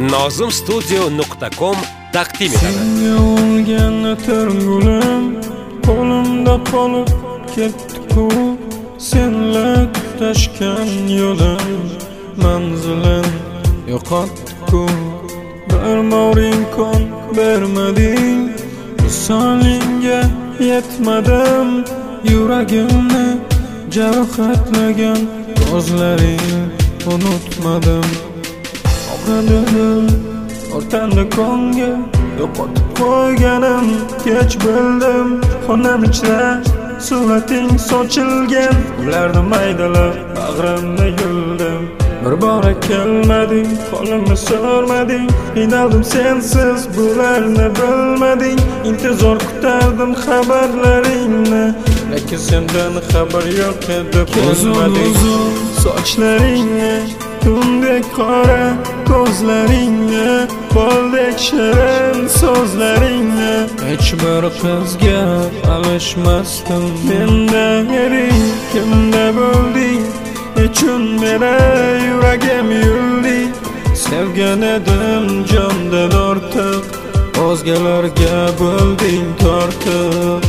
nozimstudio.com taqdim etadi. Senga olgan atirgulim qo'limda qolib ketdi-ku, senla tutashgan yo'lim manzilim yo'qotdi-ku. Bermor imkon bermading, visolinga yetmadim, yuragimni jarohatlagan ko'zlaring unutmadim. Og'ridim o'rtanda konga, yo'qotib qo'yganim kech bildim. Xonam ichra surating sochilgan, ularni maydalab bag'rimda yuldim. Bir bora kelmading, qo'limni so'rmading, qiynaldim sensiz, bularni bilmading. Intizor kutardim xabarlaringni, lekin sendan xabar yo'q edi, ko'zmading. Sochlaringni tundek qora, ko'zlaringni boldek shirin so'zlaringni, hech bir qizga alishmasdim. Menda eding, kimda bo'lding, nechun meni yuragim yulding? Sevgan edim jondan ortiq, o'zgalarga bo'lding tortiq.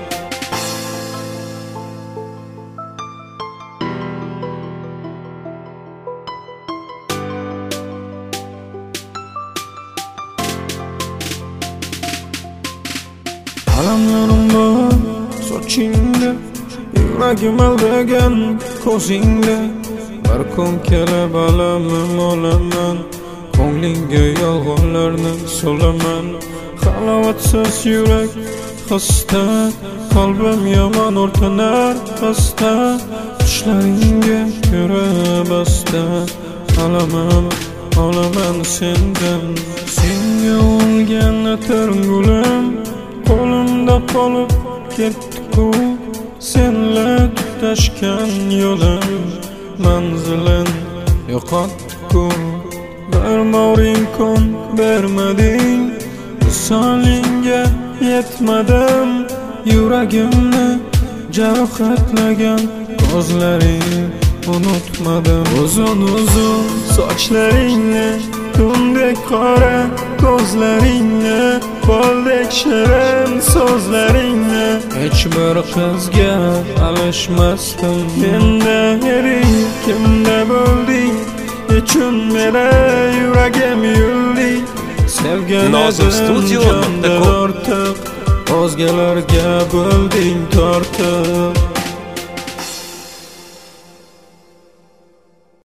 Alamlarim bor sochingda, yuragim aldagan ko'zingda. Bir kun kelib alamim olaman, ko'nglingga yolg'onlarni solaman. Halovatsiz yurak xasta, qalbim yomon o'rtanar xasta. Tushlaringga ko'ra basta, alamim olaman sendan. Senga olgan atirgulim qo'limda qolib ketdi-ku, senla tutashgan yo'lim manzilim yo'qotdi-ku. Bermor imkon bermading, visolinga yetmadim, yuragimni jarohatlagan ko'zlaring unutmadim. Uzun sochlaringni tundek qora, ko'zlaringni boldek shirin so'zlaringni, hech bir qizga alishmasdim. Menda eding, kimda bo'lding, nechun meni yuragim yulding? Sevgan edim jondan ortiq, o'zgalarga bo'lding tortiq.